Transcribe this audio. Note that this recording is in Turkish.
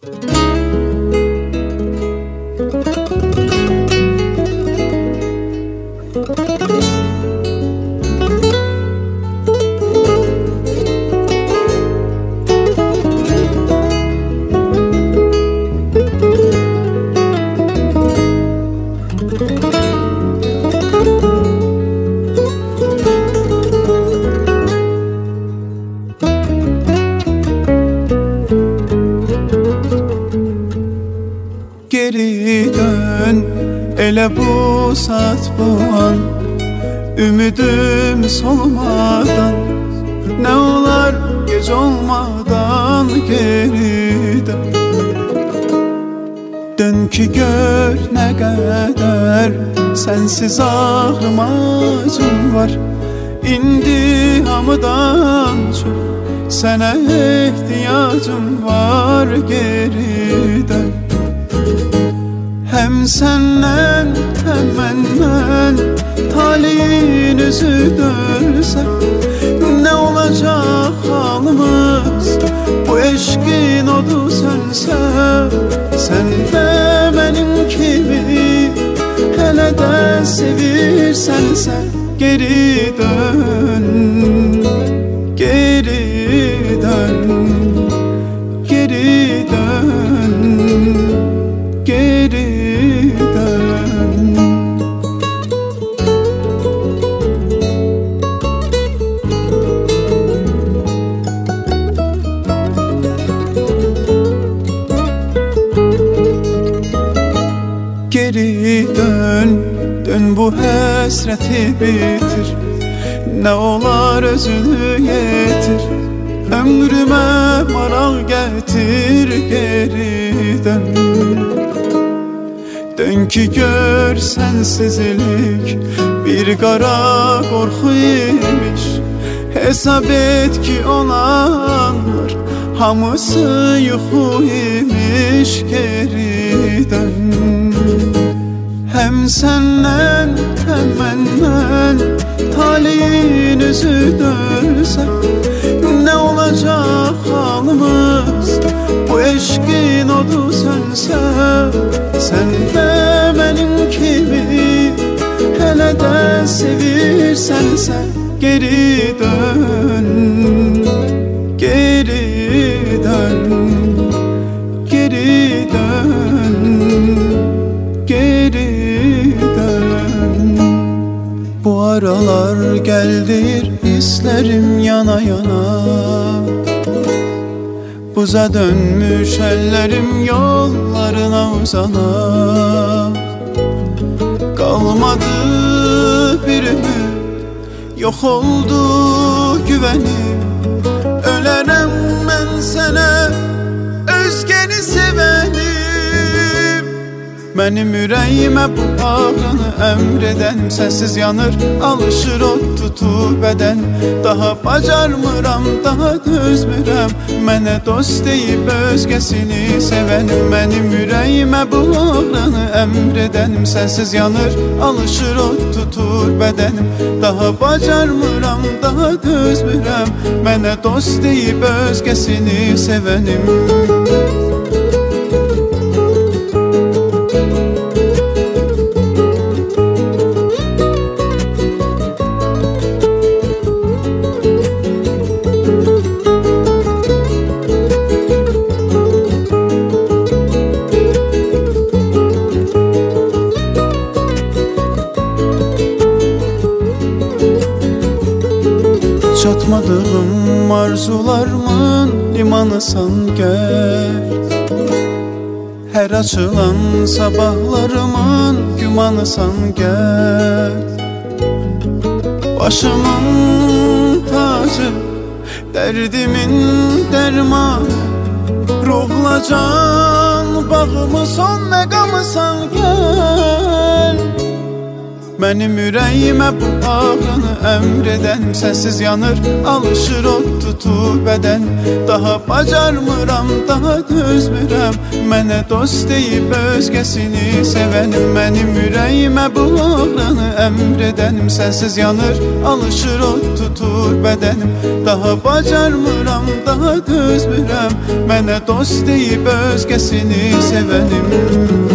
Geri dön, ele bu saat bu an, ümidüm solmadan. Ne olar gece olmadan geri dön. Dön ki gör ne kadar sensiz ağrım acım var. İndi hamıdan çok sana ihtiyacım var. Geri dön. Hem senden hem benden talihin yüzü dönse, ne olacak halımız bu eşkin odu sönse. Sen de benim gibi hele de sevirsense, geri dön, geri dön, geri dön, geri dön. Geri dön, dön bu hasreti bitir. Ne olar özünü yetir, ömrüme maral getir. Geri dön. Dön ki gör sensizlik bir kara korku imiş. Hesap et ki olanlar hamısı yuxu imiş. Geri dön. Hem senden hem benden talihin yüzü dönse, ne olacak halımız bu eşkin odu sönse. Sen de benim gibi hele de sevirsense, geri dön, geri dön, geri dön, geri dön. Bu aralar geldir hislerim yana yana, buza dönmüş ellerim yollarına uzana. Kalmadı bir ümit, yok oldu güvenim. Ölerem ben sana özgeni sevenim. Benim yüreğime bu ağrını emreden, sensiz yanır alışır ot tutu beden. Daha bacarmıram, daha dözmürəm mənə dost deyip özgesini sevenim. Benim yüreğime bu ağrını emreden, sensiz yanır alışır ot tutu bedenim. Daha bacarmıram, daha dözmürəm mənə dost deyip özgesini sevenim. Çatmadığım arzularımın limanısan gel. Her açılan sabahlarımın gümanısan gel. Başımın tacı, derdimin dermanı, ruhla can bağımı son megamısan gel. Mənim ürəyimə bu ağrını əmr edən sənsiz yanır, alışır o tutub bədən. Daha bacarmıram, daha dözmürəm, mənə dost deyib özgəsini sevənim. Mənim ürəyimə bu ağrını əmr edənim sənsiz yanır, alışır o tutub bədənim. Daha bacarmıram, daha dözmürəm, mənə dost deyib özgəsini sevənim.